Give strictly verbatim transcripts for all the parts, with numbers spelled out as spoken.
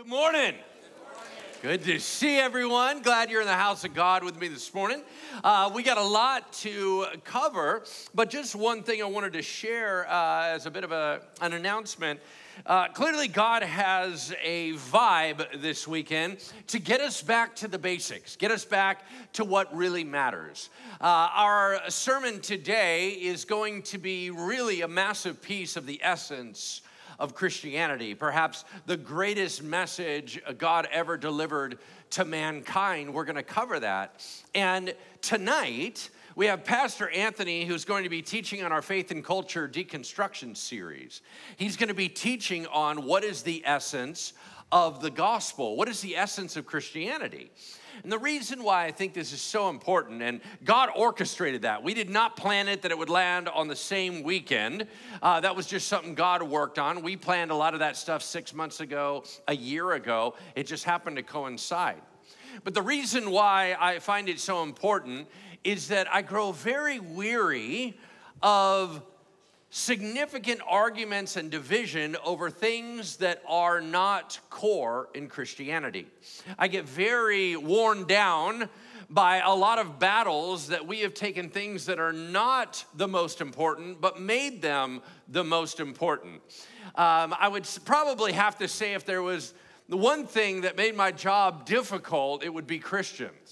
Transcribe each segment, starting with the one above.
morning. Good to see everyone. Glad you're in the house of God with me this morning. Uh, we got a lot to cover, but just one thing I wanted to share uh, as a bit of a, an announcement. Uh, clearly, God has a vibe this weekend to get us back to the basics, get us back to what really matters. Uh, our sermon today is going to be really a massive piece of the essence of Christianity, perhaps the greatest message God ever delivered to mankind. We're going to cover that. And tonight, we have Pastor Anthony, who's going to be teaching on our Faith and Culture Deconstruction series. He's going to be teaching on what is the essence of the gospel, what is the essence of Christianity. And the reason why I think this is so important, and God orchestrated that. We did not plan it that it would land on the same weekend. Uh, that was just something God worked on. We planned a lot of that stuff six months ago, a year ago. It just happened to coincide. But the reason why I find it so important is that I grow very weary of significant arguments and division over things that are not core in Christianity. I get very worn down by a lot of battles that we have taken things that are not the most important, but made them the most important. Um, I would probably have to say if there was the one thing that made my job difficult, it would be Christians.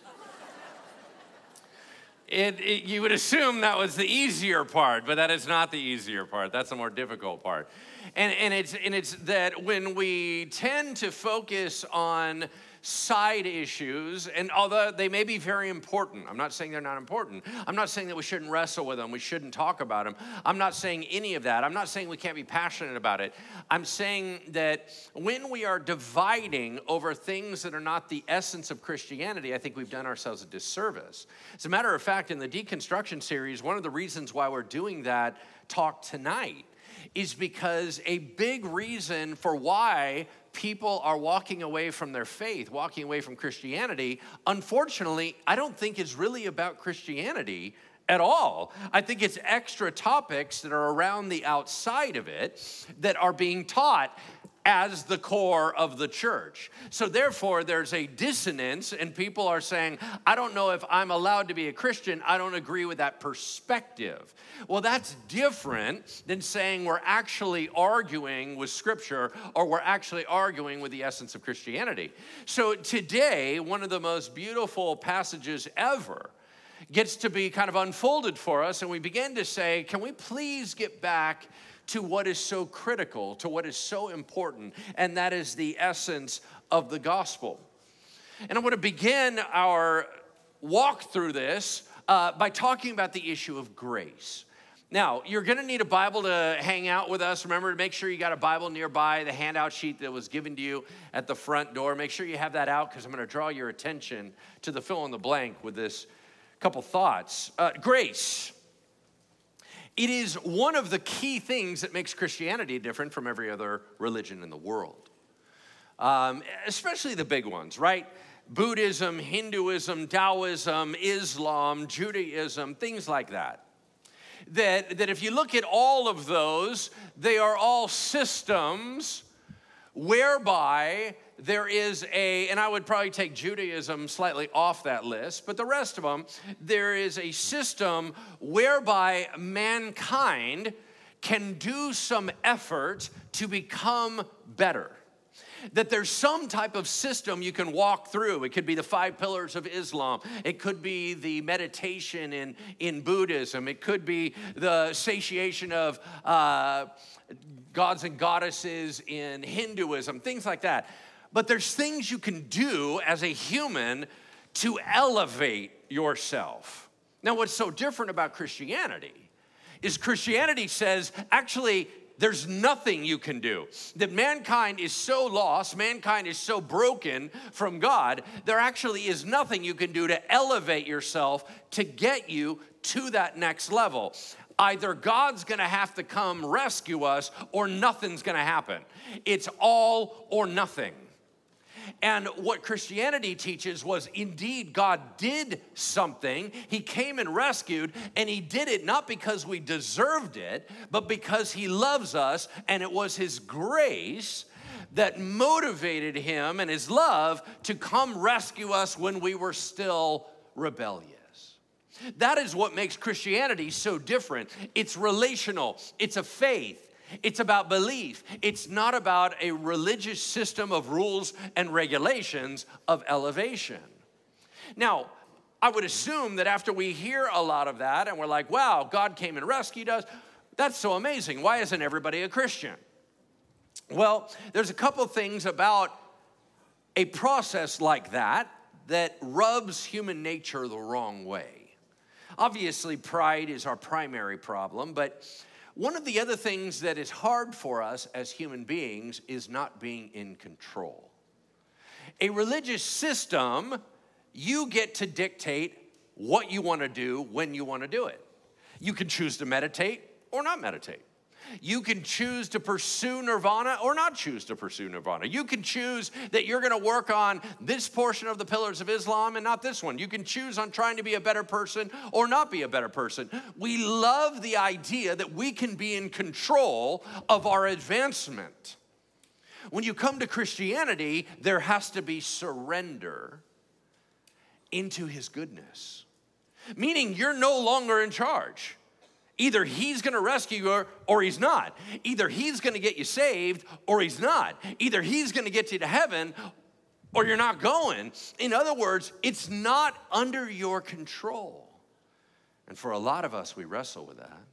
It, it, you would assume that was the easier part, but that is not the easier part. That's the more difficult part. And, and, it's, and it's that when we tend to focus on side issues, and although they may be very important, I'm not saying they're not important. I'm not saying that we shouldn't wrestle with them. We shouldn't talk about them. I'm not saying any of that. I'm not saying we can't be passionate about it. I'm saying that when we are dividing over things that are not the essence of Christianity, I think we've done ourselves a disservice. As a matter of fact, in the Deconstruction series, one of the reasons why we're doing that talk tonight is because a big reason for why people are walking away from their faith, walking away from Christianity, unfortunately, I don't think is really about Christianity at all. I think it's extra topics that are around the outside of it that are being taught as the core of the church. So therefore, there's a dissonance, and people are saying, I don't know if I'm allowed to be a Christian. I don't agree with that perspective. Well, that's different than saying we're actually arguing with Scripture or we're actually arguing with the essence of Christianity. So today, one of the most beautiful passages ever gets to be kind of unfolded for us, and we begin to say, can we please get back to what is so critical, to what is so important, and that is the essence of the gospel. And I want to begin our walk through this uh, by talking about the issue of grace. Now, you're going to need a Bible to hang out with us. Remember to make sure you got a Bible nearby, the handout sheet that was given to you at the front door. Make sure you have that out because I'm going to draw your attention to the fill in the blank with this couple thoughts. Uh, grace. It is one of the key things that makes Christianity different from every other religion in the world, um, especially the big ones, right? Buddhism, Hinduism, Taoism, Islam, Judaism, things like that. That, that if you look at all of those, they are all systems whereby there is a, and I would probably take Judaism slightly off that list, but the rest of them, there is a system whereby mankind can do some effort to become better. That there's some type of system you can walk through. It could be the five pillars of Islam. It could be the meditation in, in Buddhism. It could be the satiation of uh, gods and goddesses in Hinduism, things like that. But there's things you can do as a human to elevate yourself. Now, what's so different about Christianity is Christianity says, actually, there's nothing you can do. That mankind is so lost, mankind is so broken from God, there actually is nothing you can do to elevate yourself to get you to that next level. Either God's gonna have to come rescue us or nothing's gonna happen. It's all or nothing. And what Christianity teaches was indeed God did something. He came and rescued, and he did it not because we deserved it, but because he loves us, and it was his grace that motivated him and his love to come rescue us when we were still rebellious. That is what makes Christianity so different. It's relational. It's a faith. It's about belief. It's not about a religious system of rules and regulations of elevation. Now, I would assume that after we hear a lot of that and we're like, wow, God came and rescued us, that's so amazing. Why isn't everybody a Christian? Well, there's a couple things about a process like that that rubs human nature the wrong way. Obviously, pride is our primary problem, but one of the other things that is hard for us as human beings is not being in control. A religious system, you get to dictate what you want to do when you want to do it. You can choose to meditate or not meditate. You can choose to pursue nirvana or not choose to pursue nirvana. You can choose that you're going to work on this portion of the pillars of Islam and not this one. You can choose on trying to be a better person or not be a better person. We love the idea that we can be in control of our advancement. When you come to Christianity, there has to be surrender into his goodness, meaning you're no longer in charge. Either he's going to rescue you or he's not. Either he's going to get you saved or he's not. Either he's going to get you to heaven or you're not going. In other words, it's not under your control. And for a lot of us, we wrestle with that.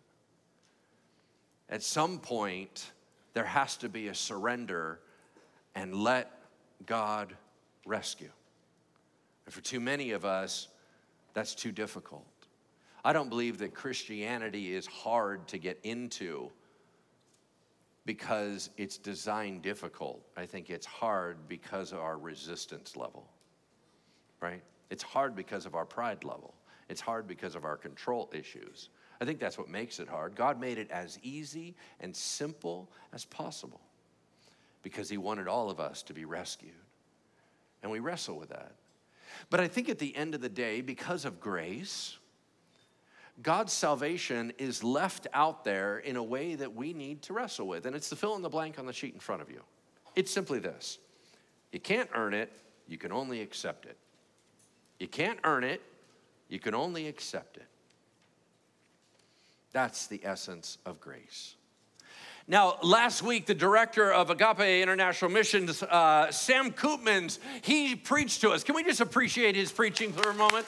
At some point, there has to be a surrender and let God rescue. And for too many of us, that's too difficult. I don't believe that Christianity is hard to get into because it's designed difficult. I think it's hard because of our resistance level, right? It's hard because of our pride level. It's hard because of our control issues. I think that's what makes it hard. God made it as easy and simple as possible because he wanted all of us to be rescued. And we wrestle with that. But I think at the end of the day, because of grace, God's salvation is left out there in a way that we need to wrestle with. And it's the fill in the blank on the sheet in front of you. It's simply this. You can't earn it. You can only accept it. You can't earn it. You can only accept it. That's the essence of grace. Now, last week, the director of Agape International Missions, uh, Sam Koopmans, he preached to us. Can we just appreciate his preaching for a moment?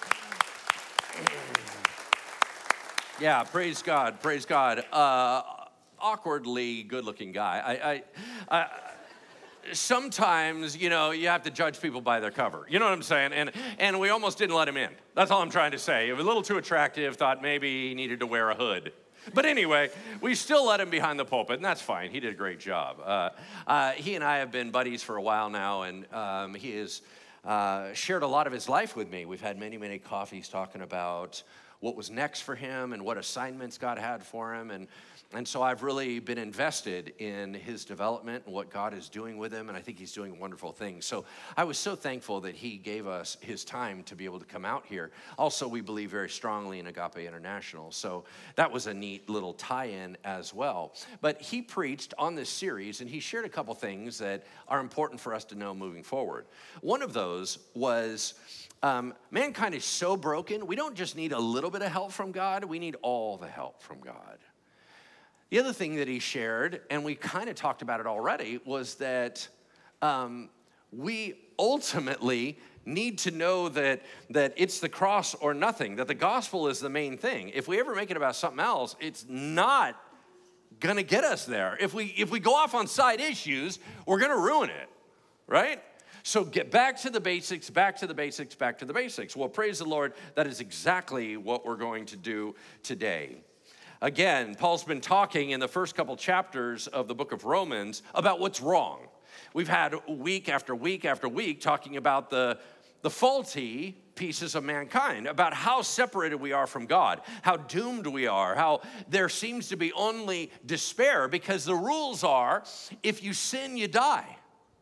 Yeah, praise God, praise God. Uh, awkwardly good-looking guy. I, I, I, sometimes, you know, you have to judge people by their cover. You know what I'm saying? And and we almost didn't let him in. That's all I'm trying to say. He was a little too attractive, thought maybe he needed to wear a hood. But anyway, we still let him behind the pulpit, and that's fine. He did a great job. Uh, uh, he and I have been buddies for a while now, and um, he has uh, shared a lot of his life with me. We've had many, many coffees talking about what was next for him and what assignments God had for him. And, and so I've really been invested in his development and what God is doing with him, and I think he's doing wonderful things. So I was so thankful that he gave us his time to be able to come out here. Also, we believe very strongly in Agape International, so that was a neat little tie-in as well. But he preached on this series, and he shared a couple things that are important for us to know moving forward. One of those was Um, mankind is so broken, we don't just need a little bit of help from God, we need all the help from God. The other thing that he shared, and we kind of talked about it already, was that um, we ultimately need to know that, that it's the cross or nothing, that the gospel is the main thing. If we ever make it about something else, it's not gonna get us there. If we, if we go off on side issues, we're gonna ruin it, right? So get back to the basics, back to the basics, back to the basics. Well, praise the Lord, that is exactly what we're going to do today. Again, Paul's been talking in the first couple chapters of the book of Romans about what's wrong. We've had week after week after week talking about the, the faulty pieces of mankind, about how separated we are from God, how doomed we are, how there seems to be only despair because the rules are, if you sin, you die.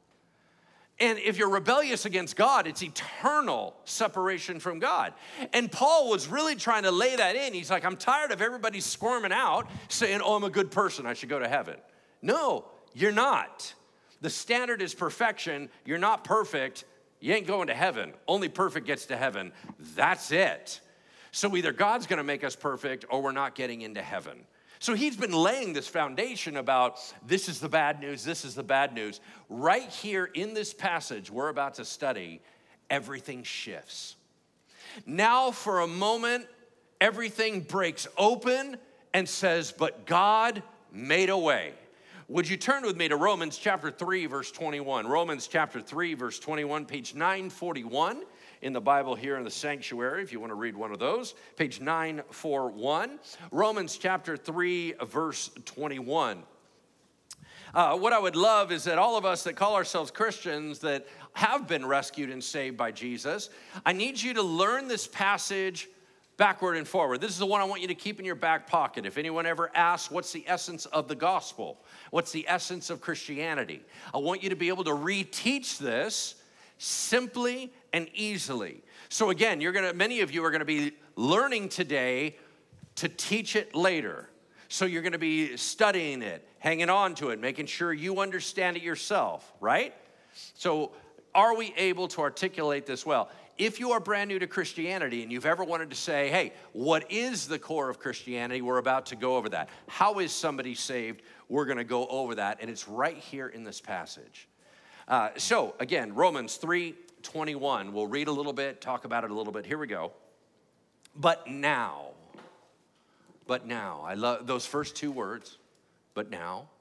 And if you're rebellious against God, it's eternal separation from God. And Paul was really trying to lay that in. He's like, I'm tired of everybody squirming out, saying, oh, I'm a good person, I should go to heaven. No, you're not. The standard is perfection. You're not perfect. You ain't going to heaven. Only perfect gets to heaven. That's it. So either God's going to make us perfect or we're not getting into heaven. So he's been laying this foundation about this is the bad news, this is the bad news. Right here in this passage we're about to study, everything shifts. Now for a moment, everything breaks open and says, but God made a way. Would you turn with me to Romans chapter three, verse twenty-one? Romans chapter three, verse twenty-one, page nine forty-one in the Bible here in the sanctuary, if you want to read one of those. Page nine forty-one, Romans chapter three, verse twenty-one. Uh, what I would love is that all of us that call ourselves Christians that have been rescued and saved by Jesus, I need you to learn this passage backward and forward. This is the one I want you to keep in your back pocket. If anyone ever asks, what's the essence of the gospel? What's the essence of Christianity? I want you to be able to reteach this simply and easily. So again, you're gonna, many of you are gonna be learning today to teach it later. So you're gonna be studying it, hanging on to it, making sure you understand it yourself, right? So are we able to articulate this well? If you are brand new to Christianity and you've ever wanted to say, hey, what is the core of Christianity? We're about to go over that. How is somebody saved? We're gonna go over that, and it's right here in this passage. Uh, so again, Romans three twenty-one, we'll read a little bit, talk about it a little bit. Here we go. But now, but now, I love those first two words, but now,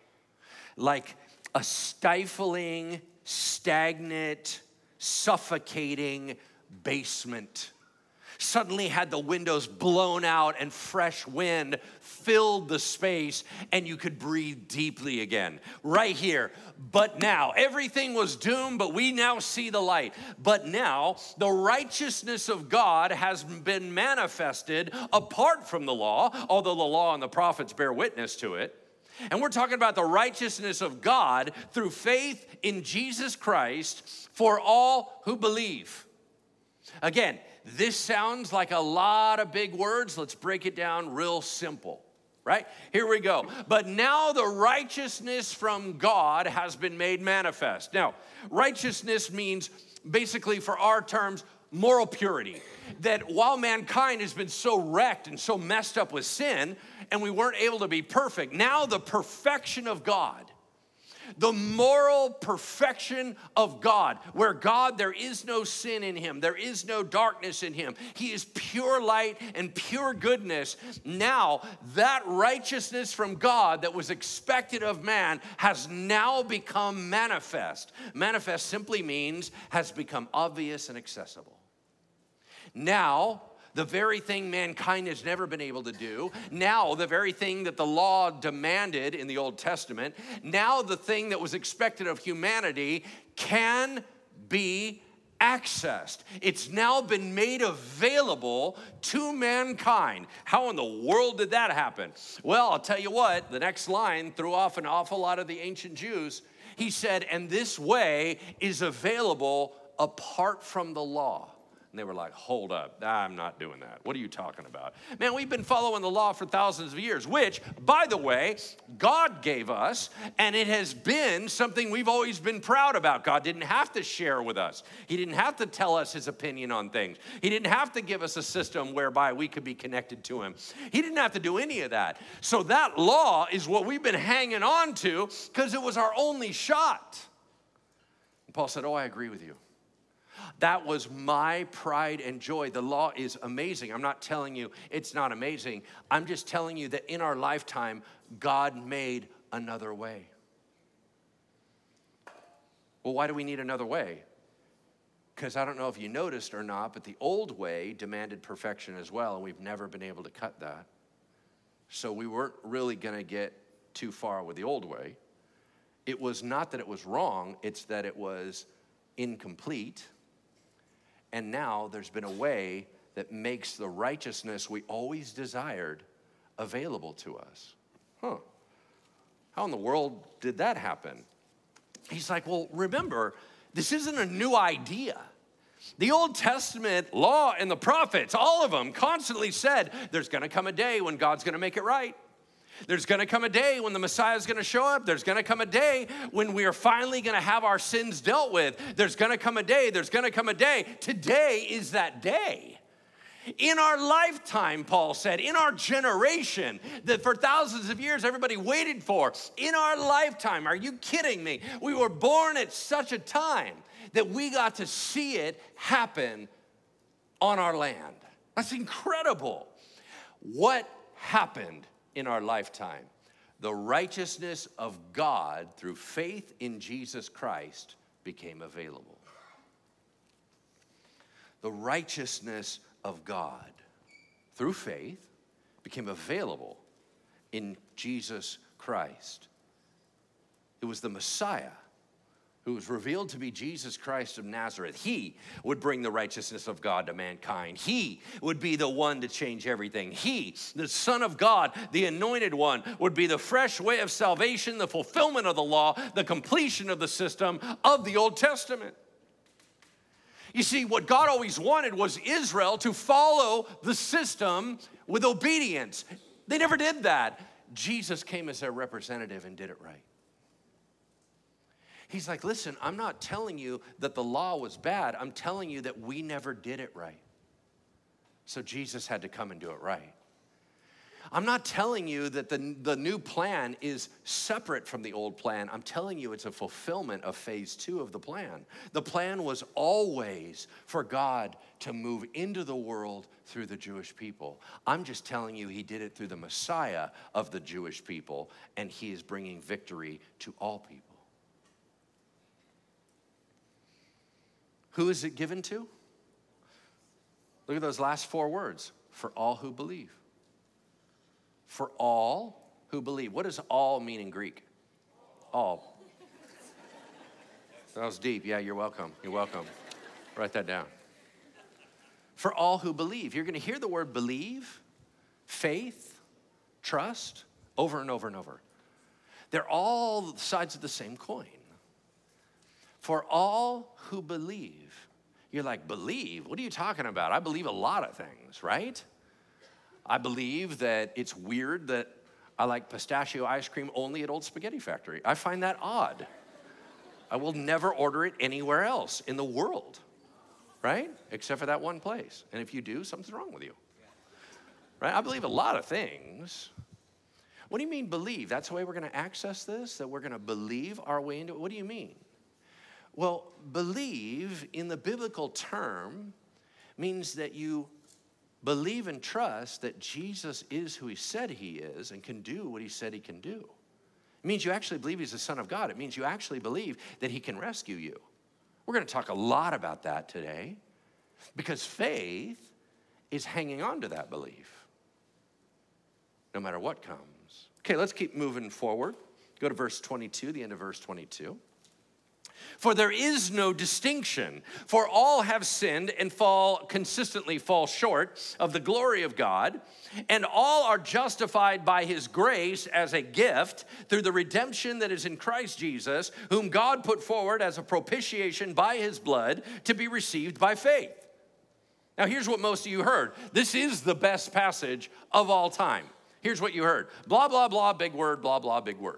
like a stifling, stagnant, suffocating basement suddenly had the windows blown out and fresh wind filled the space and you could breathe deeply again. Right here, but now. Everything was doomed, but we now see the light. But now the righteousness of God has been manifested apart from the law, although the law and the prophets bear witness to it. And we're talking about the righteousness of God through faith in Jesus Christ for all who believe. Again, this sounds like a lot of big words. Let's break it down real simple, right? Here we go. But now the righteousness from God has been made manifest. Now, righteousness means basically, for our terms, moral purity. That while mankind has been so wrecked and so messed up with sin, and we weren't able to be perfect, now the perfection of God, the moral perfection of God, where God, there is no sin in him, there is no darkness in him. He is pure light and pure goodness. Now, that righteousness from God that was expected of man has now become manifest. Manifest simply means has become obvious and accessible. Now, the very thing mankind has never been able to do, now the very thing that the law demanded in the Old Testament, now the thing that was expected of humanity can be accessed. It's now been made available to mankind. How in the world did that happen? Well, I'll tell you what, the next line threw off an awful lot of the ancient Jews. He said, and this way is available apart from the law. And they were like, hold up, I'm not doing that. What are you talking about? Man, we've been following the law for thousands of years, which, by the way, God gave us, and it has been something we've always been proud about. God didn't have to share with us. He didn't have to tell us his opinion on things. He didn't have to give us a system whereby we could be connected to him. He didn't have to do any of that. So that law is what we've been hanging on to because it was our only shot. And Paul said, oh, I agree with you. That was my pride and joy. The law is amazing. I'm not telling you it's not amazing. I'm just telling you that in our lifetime, God made another way. Well, why do we need another way? Because I don't know if you noticed or not, but the old way demanded perfection as well, and we've never been able to cut that. So we weren't really going to get too far with the old way. It was not that it was wrong, it's that it was incomplete. And now there's been a way that makes the righteousness we always desired available to us. Huh. How in the world did that happen? He's like, well, remember, this isn't a new idea. The Old Testament law and the prophets, all of them constantly said, there's gonna come a day when God's gonna make it right. There's gonna come a day when the Messiah is gonna show up. There's gonna come a day when we are finally gonna have our sins dealt with. There's gonna come a day, there's gonna come a day. Today is that day. In our lifetime, Paul said, in our generation that for thousands of years everybody waited for, in our lifetime, are you kidding me? We were born at such a time that we got to see it happen on our land. That's incredible. What happened in our lifetime? The righteousness of God through faith in Jesus Christ became available. The righteousness of God through faith became available in Jesus Christ. It was the Messiah who was revealed to be Jesus Christ of Nazareth. He would bring the righteousness of God to mankind. He would be the one to change everything. He, the Son of God, the anointed one, would be the fresh way of salvation, the fulfillment of the law, the completion of the system of the Old Testament. You see, what God always wanted was Israel to follow the system with obedience. They never did that. Jesus came as their representative and did it right. He's like, listen, I'm not telling you that the law was bad. I'm telling you that we never did it right. So Jesus had to come and do it right. I'm not telling you that the, the new plan is separate from the old plan. I'm telling you it's a fulfillment of phase two of the plan. The plan was always for God to move into the world through the Jewish people. I'm just telling you he did it through the Messiah of the Jewish people, and he is bringing victory to all people. Who is it given to? Look at those last four words. For all who believe. For all who believe. What does all mean in Greek? All. That was deep. Yeah, you're welcome. You're welcome. Write that down. For all who believe. You're going to hear the word believe, faith, trust, over and over and over. They're all sides of the same coin. For all who believe. You're like, believe? What are you talking about? I believe a lot of things, right? I believe that it's weird that I like pistachio ice cream only at Old Spaghetti Factory. I find that odd. I will never order it anywhere else in the world, right? Except for that one place. And if you do, something's wrong with you, right? I believe a lot of things. What do you mean believe? That's the way we're going to access this? That we're going to believe our way into it? What do you mean? Well, believe in the biblical term means that you believe and trust that Jesus is who he said he is and can do what he said he can do. It means you actually believe he's the Son of God. It means you actually believe that he can rescue you. We're going to talk a lot about that today because faith is hanging on to that belief no matter what comes. Okay, let's keep moving forward. Go to verse twenty-two, the end of verse twenty-two. For there is no distinction, for all have sinned and fall consistently fall short of the glory of God, and all are justified by his grace as a gift through the redemption that is in Christ Jesus, whom God put forward as a propitiation by his blood to be received by faith. Now here's what most of you heard. This is the best passage of all time. Here's what you heard. Blah, blah, blah, big word, blah, blah, big word.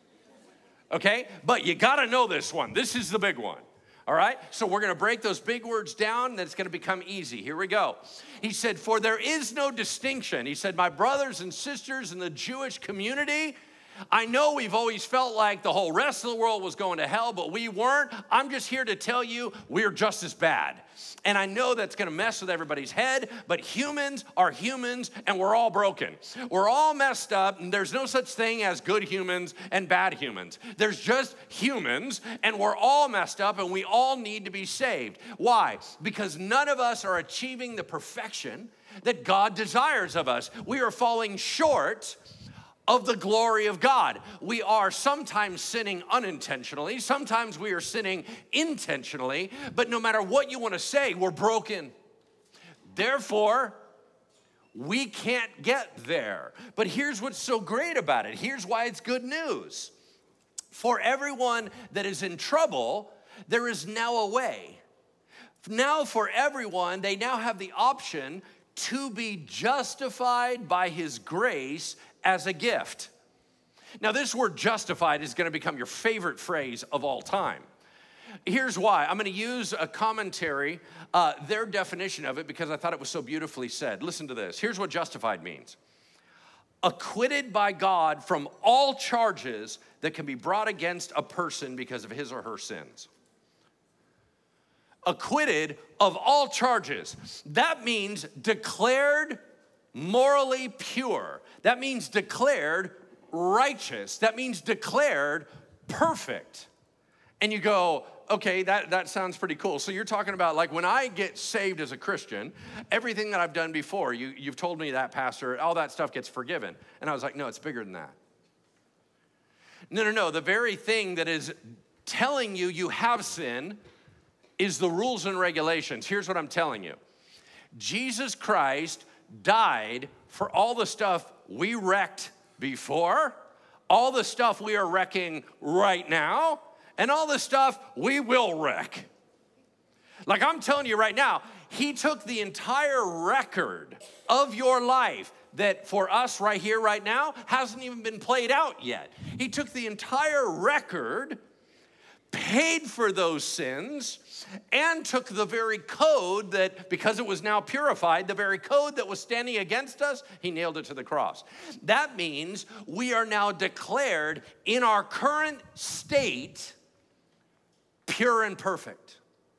Okay, but you got to know this one. This is the big one. All right, so we're going to break those big words down, and it's going to become easy. Here we go. He said, for there is no distinction. He said, my brothers and sisters in the Jewish community, I know we've always felt like the whole rest of the world was going to hell, but we weren't. I'm just here to tell you we're just as bad. And I know that's going to mess with everybody's head, but humans are humans, and we're all broken. We're all messed up, and there's no such thing as good humans and bad humans. There's just humans, and we're all messed up, and we all need to be saved. Why? Because none of us are achieving the perfection that God desires of us. We are falling short of the glory of God. We are sometimes sinning unintentionally. Sometimes we are sinning intentionally. But no matter what you want to say, we're broken. Therefore, we can't get there. But here's what's so great about it. Here's why it's good news. For everyone that is in trouble, there is now a way. Now for everyone, they now have the option to be justified by his grace as a gift. Now, this word justified is going to become your favorite phrase of all time. Here's why. I'm going to use a commentary, uh, their definition of it, because I thought it was so beautifully said. Listen to this. Here's what justified means. Acquitted by God from all charges that can be brought against a person because of his or her sins. Acquitted of all charges. That means declared morally pure. That means declared righteous. That means declared perfect. And you go, okay, that, that sounds pretty cool. So you're talking about like when I get saved as a Christian, everything that I've done before, you, you've told me that, Pastor, all that stuff gets forgiven. And I was like, no, it's bigger than that. No, no, no. The very thing that is telling you you have sin is the rules and regulations. Here's what I'm telling you. Jesus Christ died for all the stuff we wrecked before, all the stuff we are wrecking right now, and all the stuff we will wreck. Like I'm telling you right now, he took the entire record of your life that for us right here, right now, hasn't even been played out yet. He took the entire record, paid for those sins, and took the very code that, because it was now purified, the very code that was standing against us, he nailed it to the cross. That means we are now declared in our current state pure and perfect.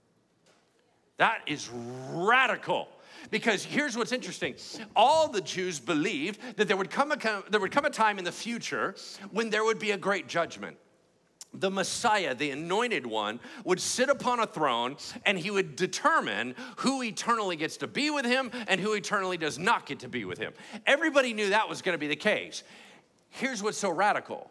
That is radical. Because here's what's interesting. All the Jews believed that there would come a, there would come a time in the future when there would be a great judgment. The Messiah, the anointed one, would sit upon a throne and he would determine who eternally gets to be with him and who eternally does not get to be with him. Everybody knew that was going to be the case. Here's what's so radical.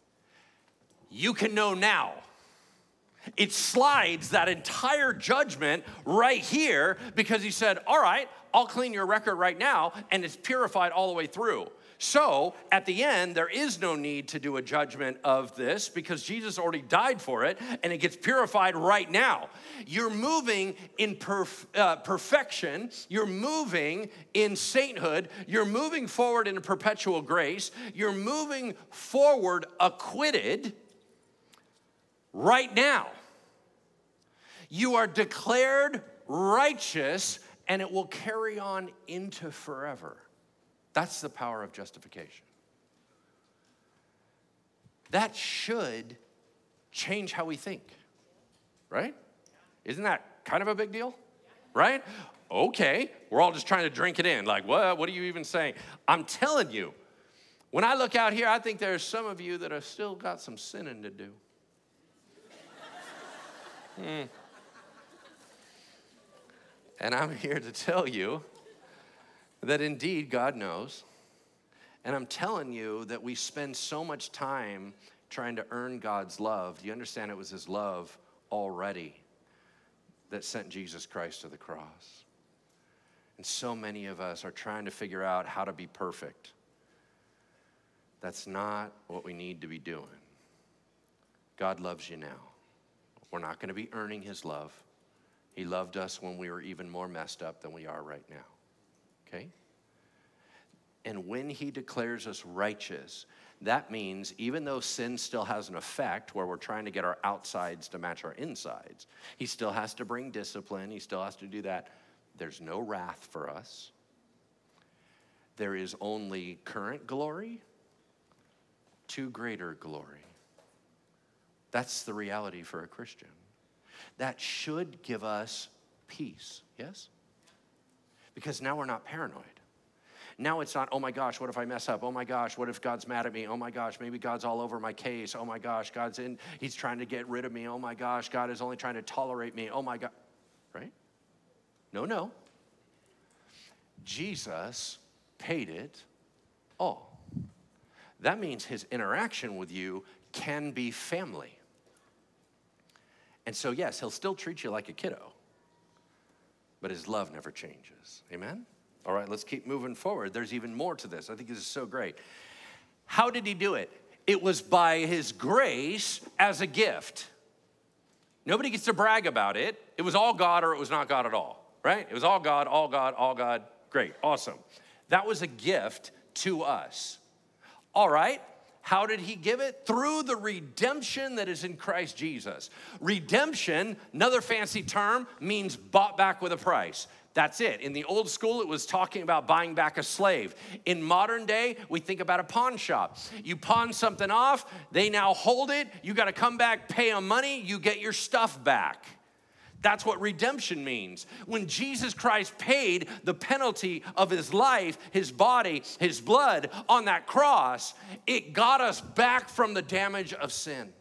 You can know now. It slides that entire judgment right here because he said, all right, I'll clean your record right now, and it's purified all the way through. So at the end, there is no need to do a judgment of this because Jesus already died for it, and it gets purified right now. You're moving in perf- uh, perfection. You're moving in sainthood. You're moving forward in perpetual grace. You're moving forward acquitted right now. You are declared righteous, and it will carry on into forever. That's the power of justification. That should change how we think, right? Isn't that kind of a big deal, right? Okay, we're all just trying to drink it in. Like, what? What are you even saying? I'm telling you, when I look out here, I think there's some of you that have still got some sinning to do. Hmm. And I'm here to tell you that indeed God knows. And I'm telling you that we spend so much time trying to earn God's love. Do you understand it was his love already that sent Jesus Christ to the cross? And so many of us are trying to figure out how to be perfect. That's not what we need to be doing. God loves you now. We're not going to be earning his love. He loved us when we were even more messed up than we are right now. Okay? And when he declares us righteous, that means even though sin still has an effect where we're trying to get our outsides to match our insides, he still has to bring discipline. He still has to do that. There's no wrath for us. There is only current glory to greater glory. That's the reality for a Christian. That should give us peace, yes? Because now we're not paranoid. Now it's not, oh my gosh, what if I mess up? Oh my gosh, what if God's mad at me? Oh my gosh, maybe God's all over my case. Oh my gosh, God's in, he's trying to get rid of me. Oh my gosh, God is only trying to tolerate me. Oh my God, right? No, no. Jesus paid it all. That means his interaction with you can be family. And so, yes, he'll still treat you like a kiddo, but his love never changes. Amen? All right, let's keep moving forward. There's even more to this. I think this is so great. How did he do it? It was by his grace as a gift. Nobody gets to brag about it. It was all God or it was not God at all, right? It was all God, all God, all God. Great, awesome. That was a gift to us. All right, How did he give it? Through the redemption that is in Christ Jesus. Redemption, another fancy term, means bought back with a price. That's it. In the old school, it was talking about buying back a slave. In modern day, we think about a pawn shop. You pawn something off, they now hold it, you gotta come back, pay them money, you get your stuff back. That's what redemption means. When Jesus Christ paid the penalty of his life, his body, his blood on that cross, it got us back from the damage of sin.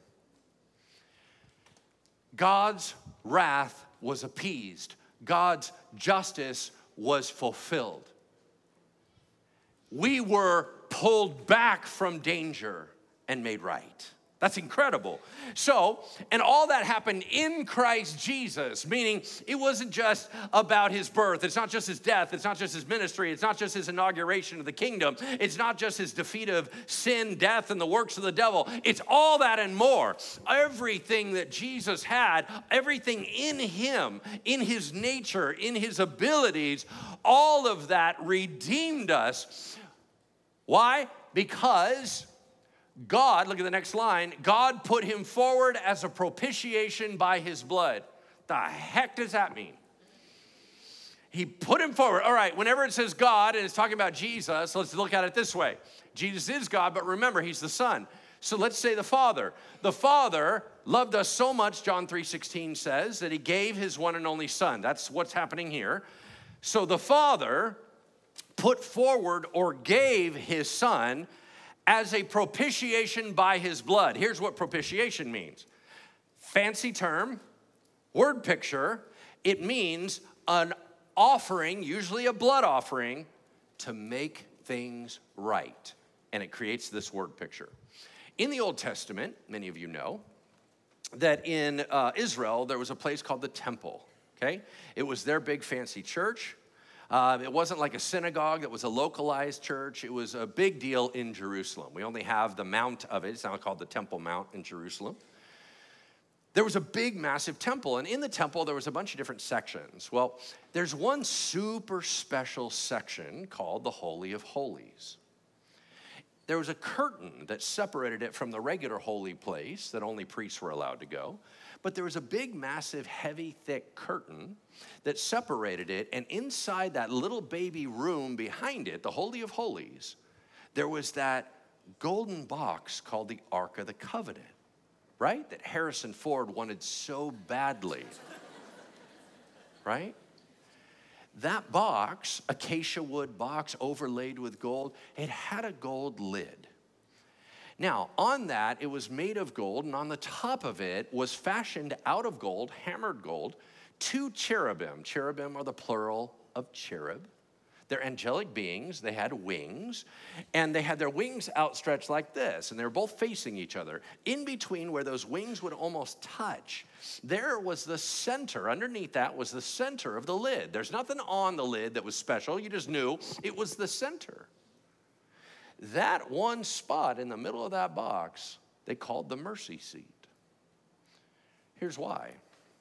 God's wrath was appeased. God's justice was fulfilled. We were pulled back from danger and made right. That's incredible. So, and all that happened in Christ Jesus, meaning it wasn't just about his birth. It's not just his death. It's not just his ministry. It's not just his inauguration of the kingdom. It's not just his defeat of sin, death, and the works of the devil. It's all that and more. Everything that Jesus had, everything in him, in his nature, in his abilities, all of that redeemed us. Why? Because God, look at the next line, God put him forward as a propitiation by his blood. The heck does that mean? He put him forward. All right, whenever it says God and it's talking about Jesus, let's look at it this way. Jesus is God, but remember, he's the Son. So let's say the Father. The Father loved us so much, John three sixteen says, that he gave his one and only Son. That's what's happening here. So the Father put forward or gave his Son as a propitiation by his blood. Here's what propitiation means. Fancy term, word picture. It means an offering, usually a blood offering, to make things right. And it creates this word picture. In the Old Testament, many of you know, that in uh, Israel, there was a place called the temple, okay? It was their big fancy church. Uh, it wasn't like a synagogue that was a localized church. It was a big deal in Jerusalem. We only have the mount of it. It's now called the Temple Mount in Jerusalem. There was a big, massive temple, and in the temple, there was a bunch of different sections. Well, there's one super special section called the Holy of Holies. There was a curtain that separated it from the regular holy place that only priests were allowed to go. But there was a big, massive, heavy, thick curtain that separated it. And inside that little baby room behind it, the Holy of Holies, there was that golden box called the Ark of the Covenant, right? That Harrison Ford wanted so badly, right? That box, acacia wood box overlaid with gold, it had a gold lid. Now, on that, it was made of gold, and on the top of it was fashioned out of gold, hammered gold, two cherubim. Cherubim are the plural of cherub. They're angelic beings. They had wings, and they had their wings outstretched like this, and they were both facing each other. In between where those wings would almost touch, there was the center. Underneath that was the center of the lid. There's nothing on the lid that was special. You just knew it was the center. That one spot in the middle of that box, they called the mercy seat. Here's why.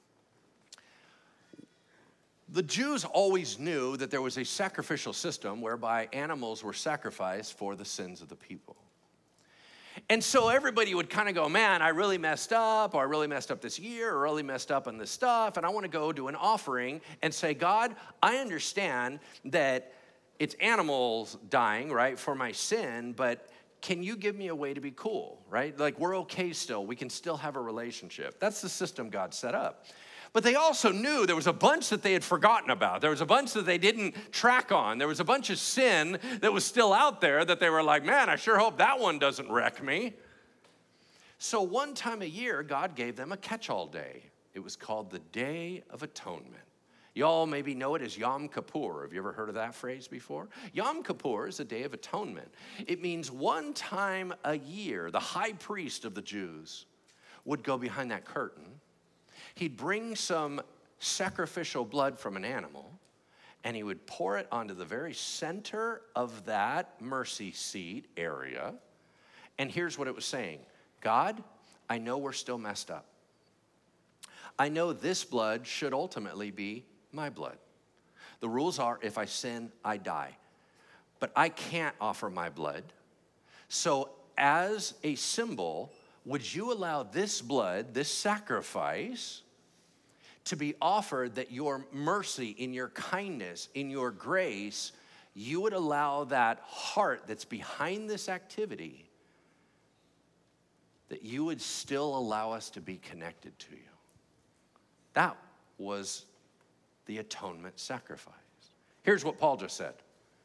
The Jews always knew that there was a sacrificial system whereby animals were sacrificed for the sins of the people. And so everybody would kind of go, man, I really messed up, or I really messed up this year, or I really messed up on this stuff, and I want to go do an offering and say, God, I understand that it's animals dying, right, for my sin, but can you give me a way to be cool, right? Like, we're okay still. We can still have a relationship. That's the system God set up. But they also knew there was a bunch that they had forgotten about. There was a bunch that they didn't track on. There was a bunch of sin that was still out there that they were like, man, I sure hope that one doesn't wreck me. So one time a year, God gave them a catch-all day. It was called the Day of Atonement. Y'all maybe know it as Yom Kippur. Have you ever heard of that phrase before? Yom Kippur is a day of atonement. It means one time a year, the high priest of the Jews would go behind that curtain. He'd bring some sacrificial blood from an animal, and he would pour it onto the very center of that mercy seat area. And here's what it was saying. God, I know we're still messed up. I know this blood should ultimately be my blood. The rules are, if I sin, I die. But I can't offer my blood. So as a symbol, would you allow this blood, this sacrifice, to be offered that your mercy, in your kindness, in your grace, you would allow that heart that's behind this activity, that you would still allow us to be connected to you. That was the atonement sacrifice. Here's what Paul just said.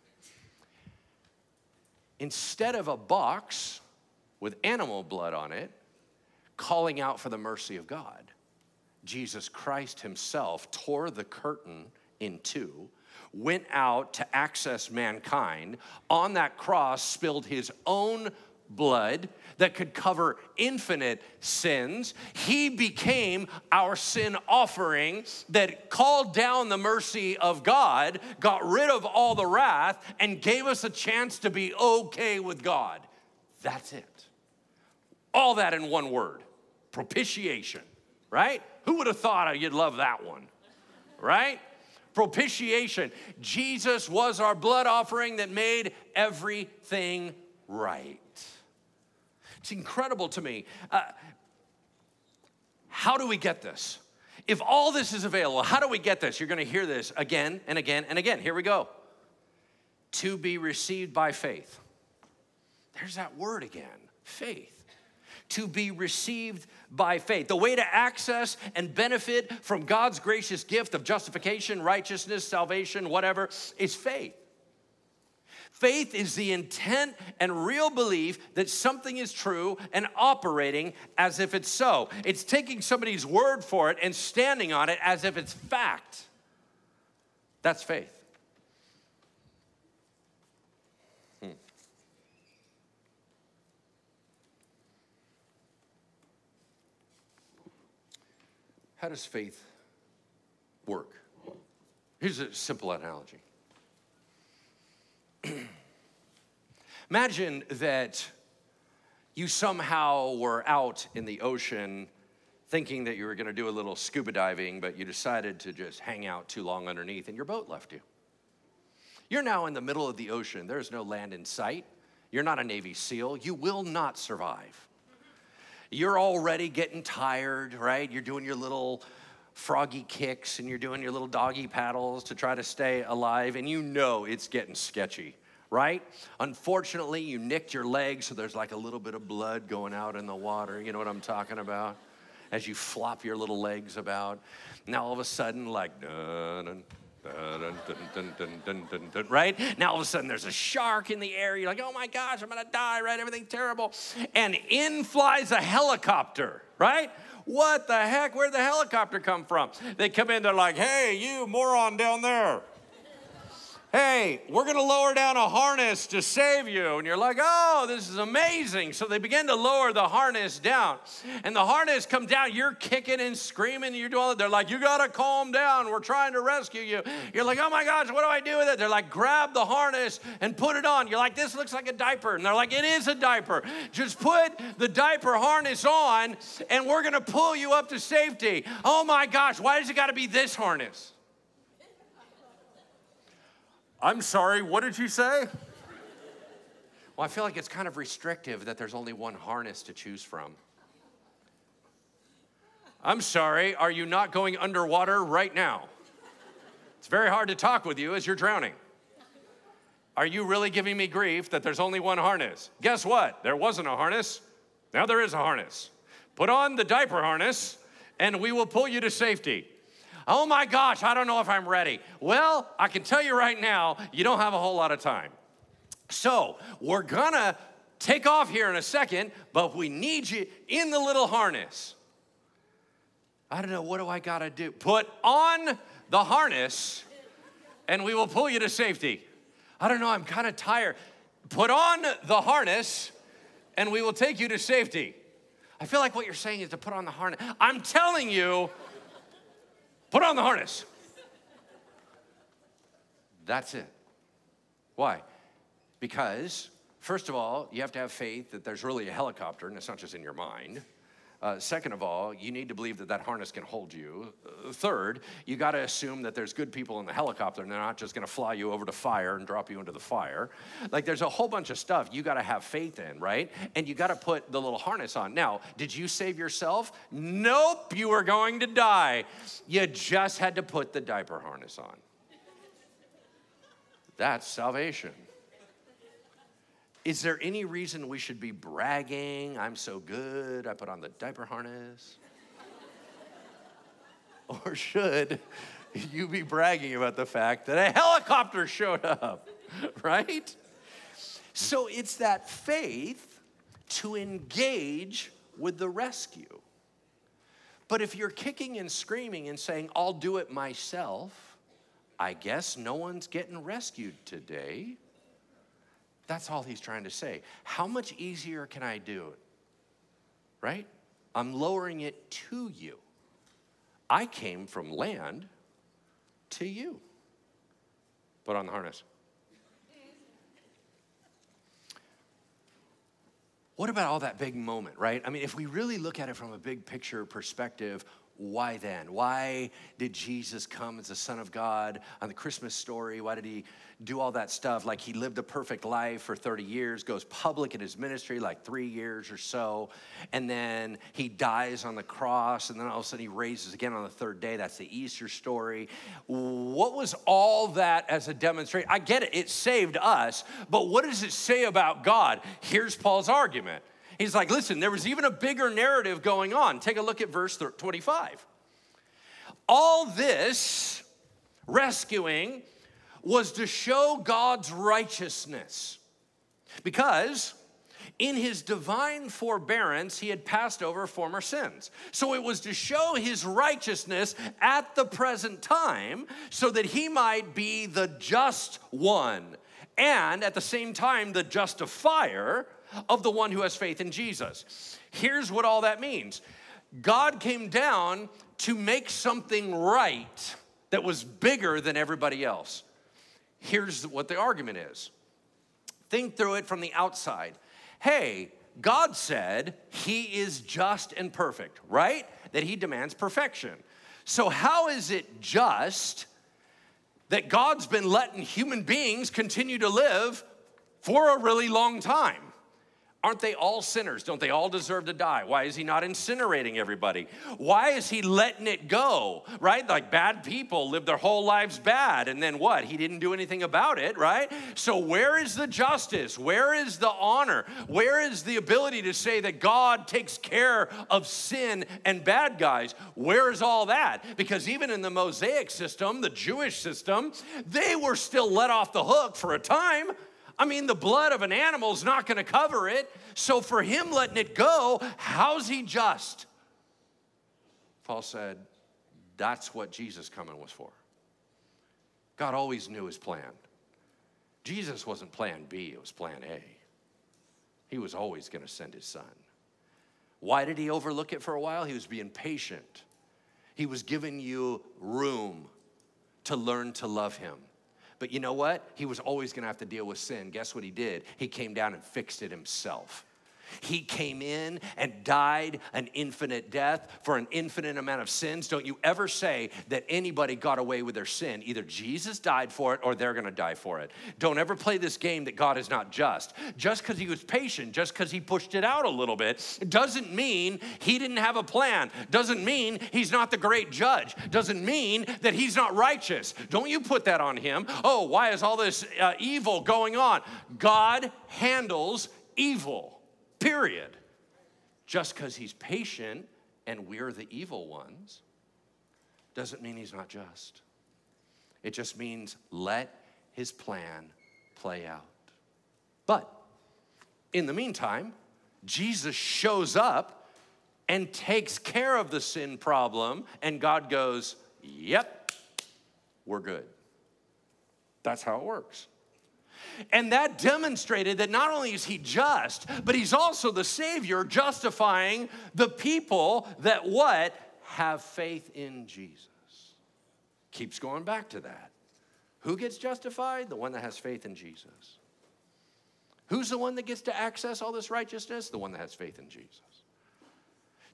Instead of a box with animal blood on it, calling out for the mercy of God, Jesus Christ himself tore the curtain in two, went out to access mankind, on that cross spilled his own blood that could cover infinite sins. He became our sin offering that called down the mercy of God, got rid of all the wrath, and gave us a chance to be okay with God. That's it. All that in one word, propitiation, right? Who would have thought you'd love that one, right? Propitiation. Jesus was our blood offering that made everything right. It's incredible to me. Uh, how do we get this? If all this is available, how do we get this? You're going to hear this again and again and again. Here we go. To be received by faith. There's that word again, faith. To be received by faith. The way to access and benefit from God's gracious gift of justification, righteousness, salvation, whatever, is faith. Faith is the intent and real belief that something is true and operating as if it's so. It's taking somebody's word for it and standing on it as if it's fact. That's faith. Hmm. How does faith work? Here's a simple analogy. Imagine that you somehow were out in the ocean thinking that you were going to do a little scuba diving, but you decided to just hang out too long underneath and your boat left you. You're now in the middle of the ocean. There's no land in sight. You're not a Navy SEAL. You will not survive. You're already getting tired, right? You're doing your little froggy kicks and you're doing your little doggy paddles to try to stay alive, and you know it's getting sketchy, right? Unfortunately, you nicked your leg, so there's like a little bit of blood going out in the water. You know what I'm talking about? As you flop your little legs about. Now all of a sudden, like, dun, dun, dun, dun, dun, dun, dun, dun, dun, right? Now all of a sudden there's a shark in the air. You're like, oh my gosh, I'm gonna die, right? Everything's terrible. And in flies a helicopter, right? What the heck? Where'd the helicopter come from? They come in, they're like, hey, you moron down there. Hey, we're going to lower down a harness to save you. And you're like, oh, this is amazing. So they begin to lower the harness down. And the harness comes down. You're kicking and screaming. You're doing it. They're like, you got to calm down. We're trying to rescue you. You're like, oh, my gosh, what do I do with it? They're like, grab the harness and put it on. You're like, this looks like a diaper. And they're like, it is a diaper. Just put the diaper harness on, and we're going to pull you up to safety. Oh, my gosh, why does it got to be this harness? I'm sorry, what did you say? Well, I feel like it's kind of restrictive that there's only one harness to choose from. I'm sorry, are you not going underwater right now? It's very hard to talk with you as you're drowning. Are you really giving me grief that there's only one harness? Guess what? There wasn't a harness. Now there is a harness. Put on the diaper harness and we will pull you to safety. Oh my gosh, I don't know if I'm ready. Well, I can tell you right now, you don't have a whole lot of time. So we're gonna take off here in a second, but we need you in the little harness. I don't know, what do I gotta do? Put on the harness and we will pull you to safety. I don't know, I'm kind of tired. Put on the harness and we will take you to safety. I feel like what you're saying is to put on the harness. I'm telling you, put on the harness. That's it. Why? Because, first of all, you have to have faith that there's really a helicopter and it's not just in your mind. Uh, second of all, you need to believe that that harness can hold you. Uh, third, you got to assume that there's good people in the helicopter and they're not just going to fly you over to fire and drop you into the fire. Like there's a whole bunch of stuff you got to have faith in, right? And you got to put the little harness on. Now, did you save yourself? Nope, you were going to die. You just had to put the diaper harness on. That's salvation. Is there any reason we should be bragging? I'm so good, I put on the diaper harness. Or should you be bragging about the fact that a helicopter showed up, right? So it's that faith to engage with the rescue. But if you're kicking and screaming and saying, I'll do it myself, I guess no one's getting rescued today. That's all he's trying to say. How much easier can I do it? Right? I'm lowering it to you. I came from land to you. Put on the harness. What about all that big moment, right? I mean, if we really look at it from a big picture perspective, why then? Why did Jesus come as the Son of God on the Christmas story? Why did he do all that stuff? Like he lived a perfect life for thirty years, goes public in his ministry like three years or so, and then he dies on the cross, and then all of a sudden he raises again on the third day. That's the Easter story. What was all that as a demonstration? I get it, it saved us, but what does it say about God? Here's Paul's argument. He's like, listen, there was even a bigger narrative going on. Take a look at verse twenty-five. All this rescuing was to show God's righteousness, because in his divine forbearance, he had passed over former sins. So it was to show his righteousness at the present time so that he might be the just one, and at the same time, the justifier of the one who has faith in Jesus. Here's what all that means. God came down to make something right that was bigger than everybody else. Here's what the argument is. Think through it from the outside. Hey, God said he is just and perfect, right? That he demands perfection. So how is it just that God's been letting human beings continue to live for a really long time? Aren't they all sinners? Don't they all deserve to die? Why is he not incinerating everybody? Why is he letting it go, right? Like bad people live their whole lives bad, and then what? He didn't do anything about it, right? So where is the justice? Where is the honor? Where is the ability to say that God takes care of sin and bad guys? Where is all that? Because even in the Mosaic system, the Jewish system, they were still let off the hook for a time. I mean, the blood of an animal is not going to cover it. So for him letting it go, how's he just? Paul said, that's what Jesus coming was for. God always knew his plan. Jesus wasn't plan B, it was plan A. He was always going to send his son. Why did he overlook it for a while? He was being patient. He was giving you room to learn to love him. But you know what? He was always going to have to deal with sin. Guess what he did? He came down and fixed it himself. He came in and died an infinite death for an infinite amount of sins. Don't you ever say that anybody got away with their sin. Either Jesus died for it or they're going to die for it. Don't ever play this game that God is not just. Just because he was patient, just because he pushed it out a little bit, doesn't mean he didn't have a plan. Doesn't mean he's not the great judge. Doesn't mean that he's not righteous. Don't you put that on him. Oh, why is all this uh, evil going on? God handles evil. Period. Just because he's patient and we're the evil ones doesn't mean he's not just. It just means let his plan play out. But in the meantime, Jesus shows up and takes care of the sin problem, and God goes, yep, we're good. That's how it works. And that demonstrated that not only is he just, but he's also the Savior, justifying the people that what? Have faith in Jesus. Keeps going back to that. Who gets justified? The one that has faith in Jesus. Who's the one that gets to access all this righteousness? The one that has faith in Jesus.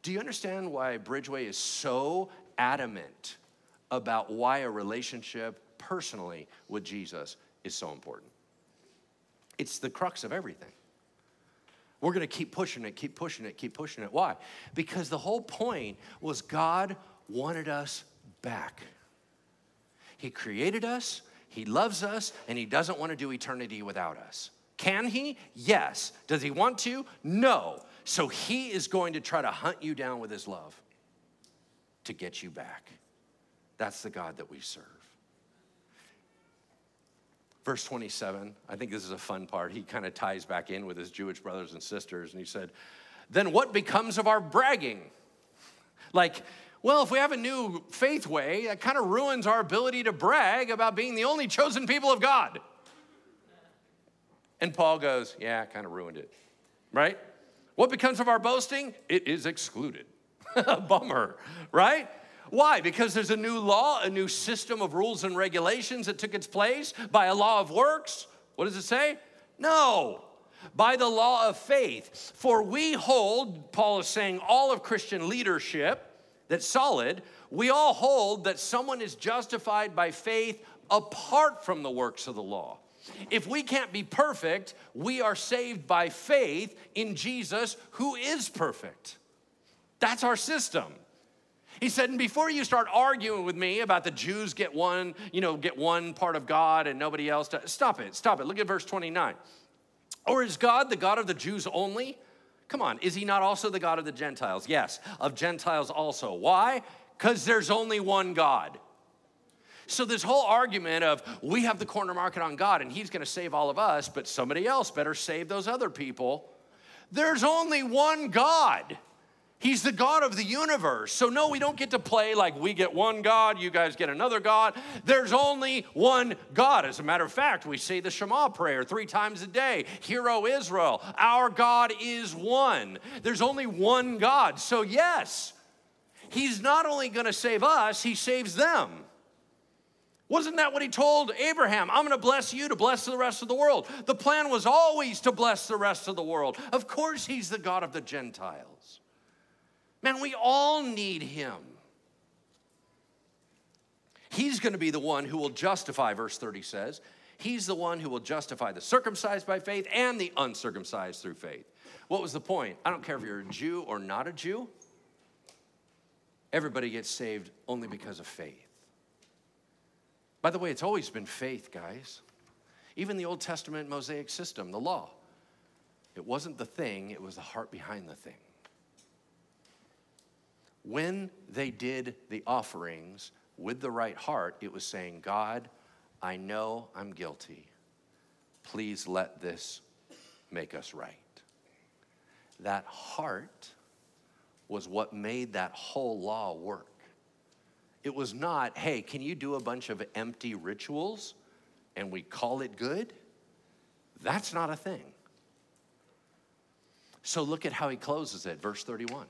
Do you understand why Bridgeway is so adamant about why a relationship personally with Jesus is so important? It's the crux of everything. We're going to keep pushing it, keep pushing it, keep pushing it. Why? Because the whole point was God wanted us back. He created us, he loves us, and he doesn't want to do eternity without us. Can he? Yes. Does he want to? No. So he is going to try to hunt you down with his love to get you back. That's the God that we serve. Verse twenty-seven, I think this is a fun part. He kind of ties back in with his Jewish brothers and sisters, and he said, then what becomes of our bragging? Like, well, if we have a new faith way, that kind of ruins our ability to brag about being the only chosen people of God. And Paul goes, yeah, kind of ruined it, right? What becomes of our boasting? It is excluded. Bummer, right? Why? Because there's a new law, a new system of rules and regulations that took its place by a law of works. What does it say? No, by the law of faith. For we hold, Paul is saying, all of Christian leadership that's solid, we all hold that someone is justified by faith apart from the works of the law. If we can't be perfect, we are saved by faith in Jesus, who is perfect. That's our system. He said, and before you start arguing with me about the Jews get one, you know, get one part of God and nobody else does, stop it, stop it. Look at verse twenty-nine. Or is God the God of the Jews only? Come on, is he not also the God of the Gentiles? Yes, of Gentiles also. Why? Because there's only one God. So this whole argument of we have the corner market on God and he's going to save all of us, but somebody else better save those other people. There's only one God. He's the God of the universe. So no, we don't get to play like we get one God, you guys get another God. There's only one God. As a matter of fact, we say the Shema prayer three times a day. Hear, O Israel, our God is one. There's only one God. So yes, he's not only going to save us, he saves them. Wasn't that what he told Abraham? I'm going to bless you to bless the rest of the world. The plan was always to bless the rest of the world. Of course, he's the God of the Gentiles. Man, we all need him. He's going to be the one who will justify, verse thirty says. He's the one who will justify the circumcised by faith and the uncircumcised through faith. What was the point? I don't care if you're a Jew or not a Jew. Everybody gets saved only because of faith. By the way, it's always been faith, guys. Even the Old Testament Mosaic system, the law. It wasn't the thing, it was the heart behind the thing. When they did the offerings with the right heart, it was saying, God, I know I'm guilty. Please let this make us right. That heart was what made that whole law work. It was not, hey, can you do a bunch of empty rituals and we call it good? That's not a thing. So look at how he closes it, verse thirty-one.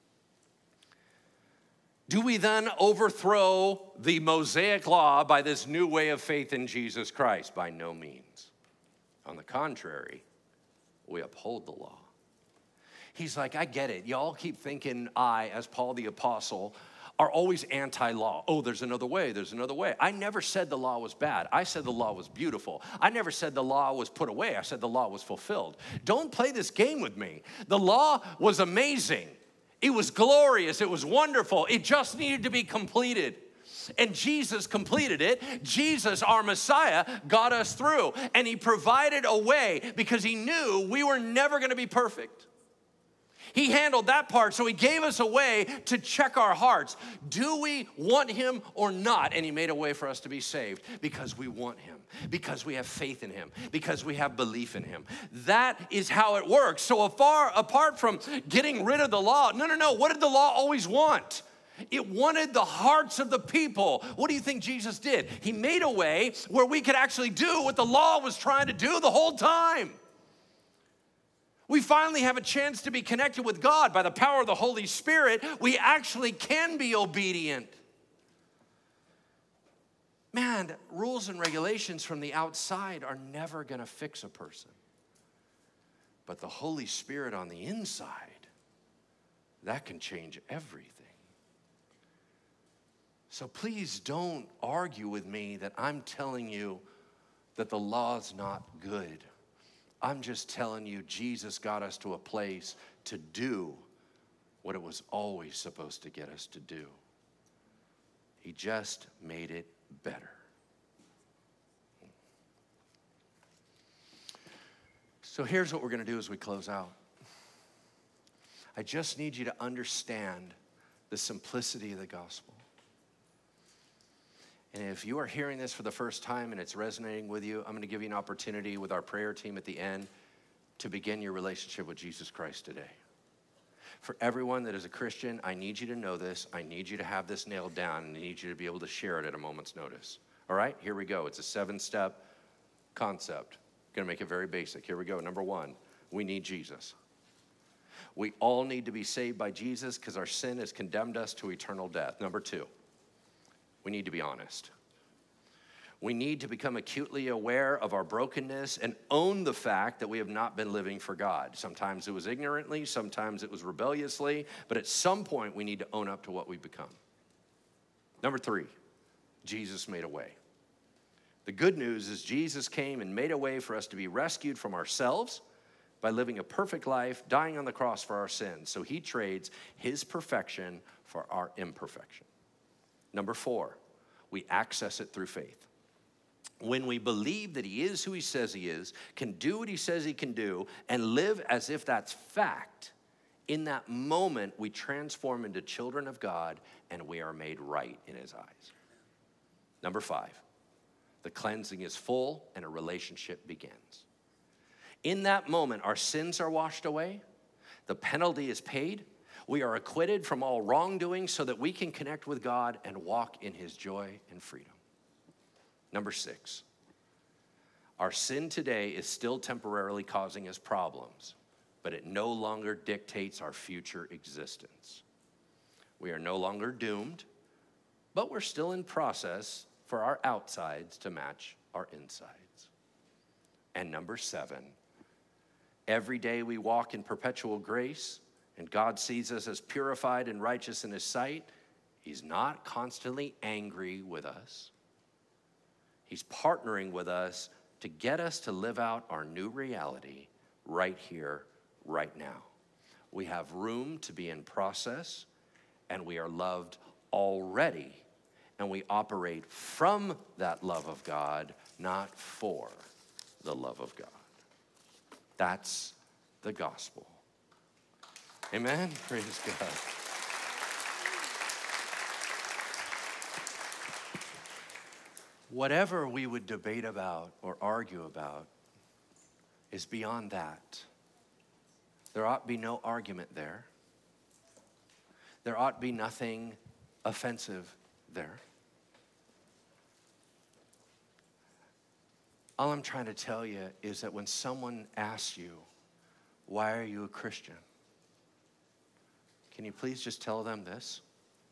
Do we then overthrow the Mosaic law by this new way of faith in Jesus Christ? By no means. On the contrary, we uphold the law. He's like, I get it. Y'all keep thinking I, as Paul the apostle, are always anti-law. Oh, there's another way, there's another way. I never said the law was bad. I said the law was beautiful. I never said the law was put away. I said the law was fulfilled. Don't play this game with me. The law was amazing. It was glorious. It was wonderful. It just needed to be completed. And Jesus completed it. Jesus, our Messiah, got us through. And he provided a way because he knew we were never going to be perfect. He handled that part, so he gave us a way to check our hearts. Do we want him or not? And he made a way for us to be saved because we want him, because we have faith in him, because we have belief in him. That is how it works. So afar, apart from getting rid of the law, no, no, no. What did the law always want? It wanted the hearts of the people. What do you think Jesus did? He made a way where we could actually do what the law was trying to do the whole time. We finally have a chance to be connected with God by the power of the Holy Spirit. We actually can be obedient. Man, rules and regulations from the outside are never going to fix a person. But the Holy Spirit on the inside, that can change everything. So please don't argue with me that I'm telling you that the law's not good. I'm just telling you Jesus got us to a place to do what it was always supposed to get us to do. He just made it better. So here's what we're going to do as we close out. I just need you to understand the simplicity of the gospel. And if you are hearing this for the first time and it's resonating with you, I'm going to give you an opportunity with our prayer team at the end to begin your relationship with Jesus Christ today. For everyone that is a Christian, I need you to know this. I need you to have this nailed down, and I need you to be able to share it at a moment's notice. All right, here we go. It's a seven-step concept. I'm going to make it very basic. Here we go. Number one, we need Jesus. We all need to be saved by Jesus because our sin has condemned us to eternal death. Number two, we need to be honest. We need to become acutely aware of our brokenness and own the fact that we have not been living for God. Sometimes it was ignorantly, sometimes it was rebelliously, but at some point we need to own up to what we've become. Number three, Jesus made a way. The good news is Jesus came and made a way for us to be rescued from ourselves by living a perfect life, dying on the cross for our sins. So he trades his perfection for our imperfection. Number four, we access it through faith. When we believe that he is who he says he is, can do what he says he can do, and live as if that's fact, in that moment we transform into children of God and we are made right in his eyes. Number five, the cleansing is full and a relationship begins. In that moment, our sins are washed away, the penalty is paid, we are acquitted from all wrongdoing so that we can connect with God and walk in his joy and freedom. Number six, our sin today is still temporarily causing us problems, but it no longer dictates our future existence. We are no longer doomed, but we're still in process for our outsides to match our insides. And number seven, every day we walk in perpetual grace, and God sees us as purified and righteous in his sight. He's not constantly angry with us. He's partnering with us to get us to live out our new reality right here, right now. We have room to be in process, and we are loved already, and we operate from that love of God, not for the love of God. That's the gospel. Amen? Praise God. Whatever we would debate about or argue about is beyond that. There ought be no argument there. There ought be nothing offensive there. All I'm trying to tell you is that when someone asks you, why are you a Christian? Can you please just tell them this?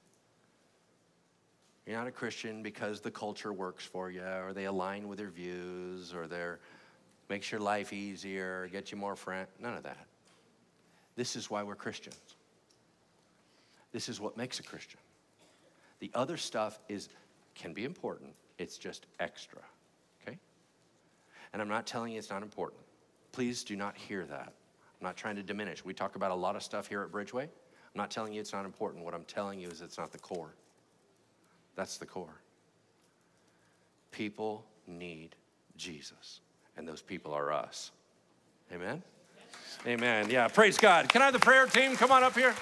You're not a Christian because the culture works for you, or they align with your views, or they makes your life easier, or get you more friends. None of that. This is why we're Christians. This is what makes a Christian. The other stuff is can be important. It's just extra, okay? And I'm not telling you it's not important. Please do not hear that. I'm not trying to diminish. We talk about a lot of stuff here at Bridgeway. I'm not telling you it's not important. What I'm telling you is it's not the core. That's the core. People need Jesus, and those people are us. Amen? Amen. Yeah, praise God. Can I have the prayer team come on up here?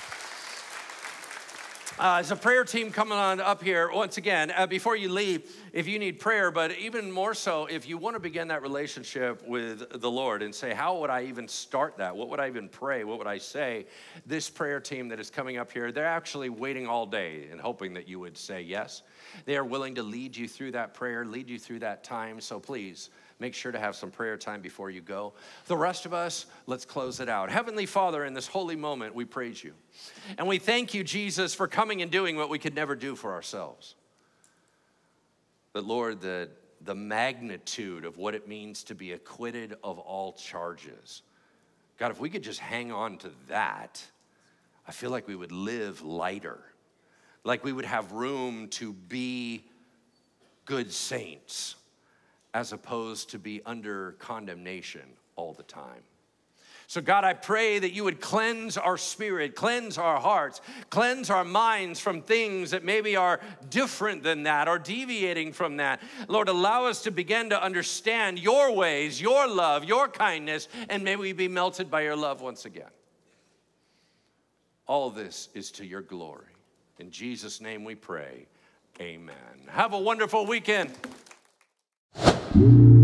Uh, as a prayer team coming on up here, once again, uh, before you leave, if you need prayer, but even more so, if you want to begin that relationship with the Lord and say, how would I even start that? What would I even pray? What would I say? This prayer team that is coming up here, they're actually waiting all day and hoping that you would say yes. They are willing to lead you through that prayer, lead you through that time, so please, make sure to have some prayer time before you go. The rest of us, let's close it out. Heavenly Father, in this holy moment, we praise you. And we thank you, Jesus, for coming and doing what we could never do for ourselves. But Lord, the, the magnitude of what it means to be acquitted of all charges. God, if we could just hang on to that, I feel like we would live lighter, like we would have room to be good saints as opposed to be under condemnation all the time. So God, I pray that you would cleanse our spirit, cleanse our hearts, cleanse our minds from things that maybe are different than that or deviating from that. Lord, allow us to begin to understand your ways, your love, your kindness, and may we be melted by your love once again. All this is to your glory. In Jesus' name we pray, amen. Have a wonderful weekend.